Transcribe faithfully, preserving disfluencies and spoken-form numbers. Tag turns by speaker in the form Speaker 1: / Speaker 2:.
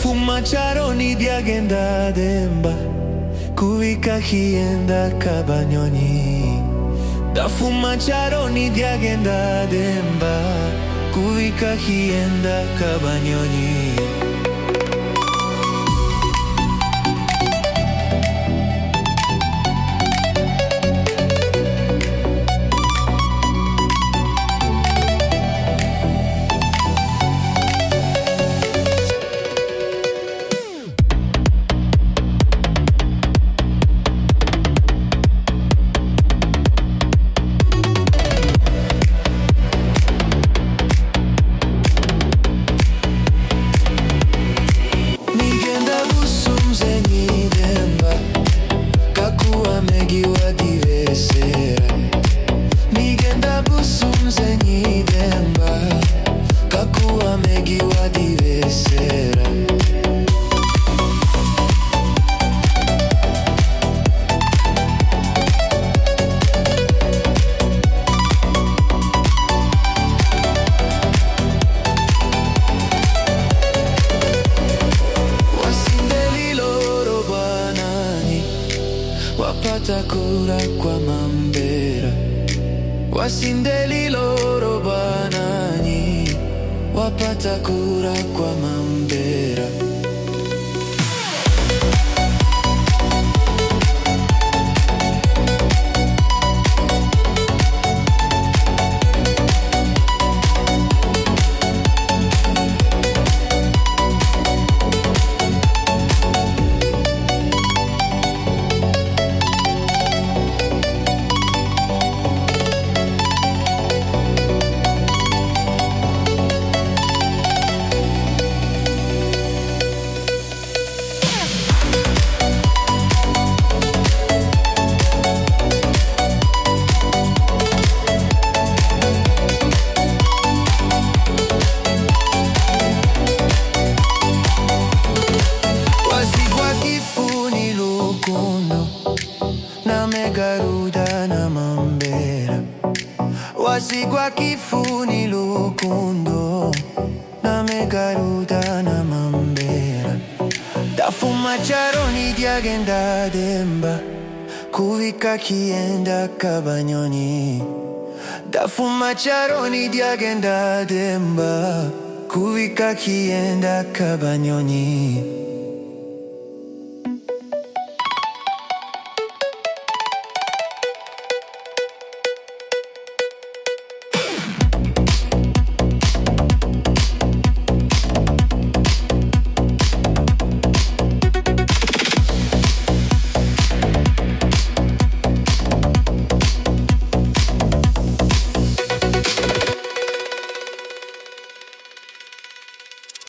Speaker 1: fumacciaroni di agenda demba, kuika hienda kabanyoni. Da fumacciaroni di agenda demba, kuika hienda kabanyoni. Wapata kura kwa mambera, wasindeli loro banani. Wapata kura kwa mambera. Garuda na mambera, wasigwa kifuni lukundo. Na me garuda na mambera. Da fumacciaroni di agenda demba, kuvika kienda kabanyoni. Da fumacciaroni di agenda demba, kuvika kienda kabanyoni.